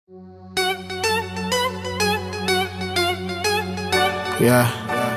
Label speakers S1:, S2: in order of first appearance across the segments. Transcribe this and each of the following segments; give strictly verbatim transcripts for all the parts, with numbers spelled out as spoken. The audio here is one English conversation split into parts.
S1: Yeah.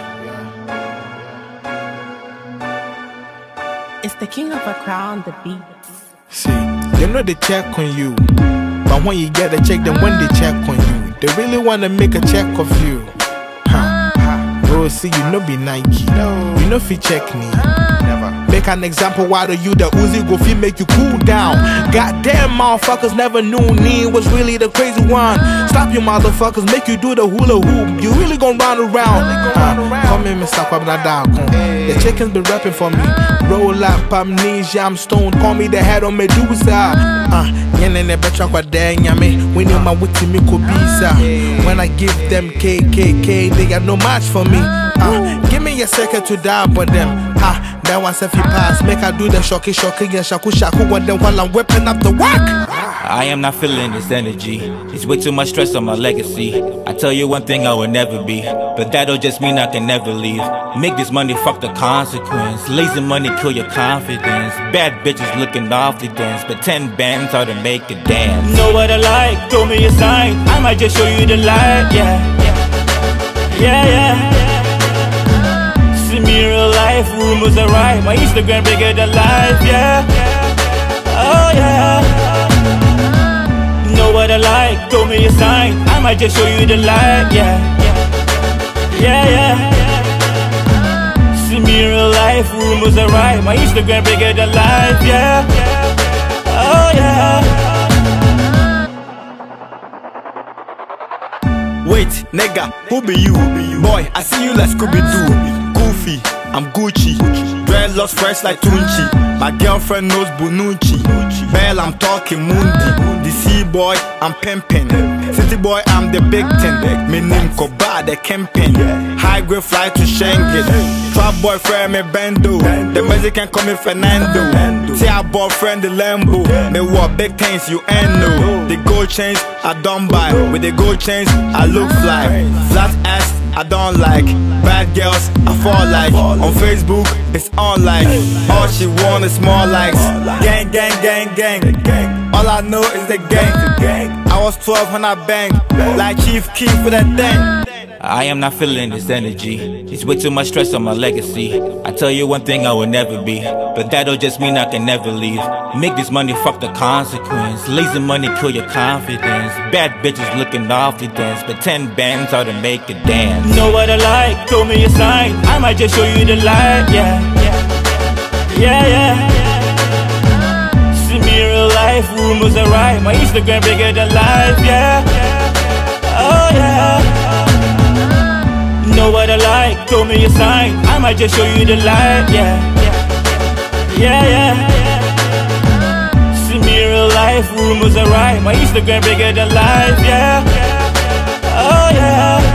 S2: It's the king of a crown, the beats.
S1: See, they know they check on you, but when you get a check, then when they check on you, they really wanna make a check of you. Huh? Bro, see, you know be Nike, you know fi check me. Never. Make an example out of you, the Uzi go fi make you cool down. Goddamn motherfuckers never knew me was really the crazy one. Stop you motherfuckers, make you do the hula hoop. You really gon' run around. Uh, Come in, Mister Kwabnadako. The chickens been rapping for me. Roll up amnesia, I'm stoned. Call me the head on Medusa. Uh, Yene betra kwa denyame. When you my witty me kubisa. When I give them K K K, they got no match for me. Uh, give me a second to die on them. Ah, that was if you pass. Make I do the shocky shocky and shaku shaku on them while I'm whipping up the work.
S3: I am not feeling this energy. It's way too much stress on my legacy. I tell you one thing I will never be, but that'll just mean I can never leave. Make this money, fuck the consequence. Lazy money kill your confidence. Bad bitches looking awfully dense, but ten bands are to make a dance. Know what I like, throw me a sign. I might just show you the light, yeah. Yeah, yeah. See me in real life, rumors are right. My Instagram bigger than life, yeah. Oh yeah. Know what I like, throw me a sign. I might just show you the light, yeah. Yeah, yeah. See me in real life, rumors are right. My Instagram bigger than life, yeah. Oh yeah.
S4: Wait, nigga, who be you? Boy, I see you like Scooby-Doo. Goofy, I'm Gucci. Dreadlocks fresh like Tunchi. My girlfriend knows Bonucci. Bell, I'm talking Mundi. The C boy, I'm pimpin'. City boy, I'm the big ten. Me name Koba, the campaign. High grade fly to Schengen. Trap boyfriend, me Bendo. The Mexican call me Fernando. See our boyfriend, the Lambo. Me what big things you ain't know. The gold chains, I don't buy. With the gold chains, I look fly. Flat ass, I don't like. Bad girls, I fall like. On Facebook, it's on like. All she want is more likes. Gang, gang, gang, gang. All I know is the gang. I was twelve when I banged. Like Chief Keef for that thing.
S3: I am not feeling this energy. It's way too much stress on my legacy. I tell you one thing I will never be, but that'll just mean I can never leave. Make this money, fuck the consequence. Lazy money kill your confidence. Bad bitches looking awfully dense, but ten bands are to make a dance. Know what I like, throw me a sign. I might just show you the light, yeah. Yeah, yeah. See me in real life, rumors are right. My Instagram bigger than life, yeah. Oh yeah. Know what I like, throw me a sign. I might just show you the light, yeah. Yeah, yeah. See me in real life, rumors are right. My Instagram bigger than life, yeah. Oh yeah.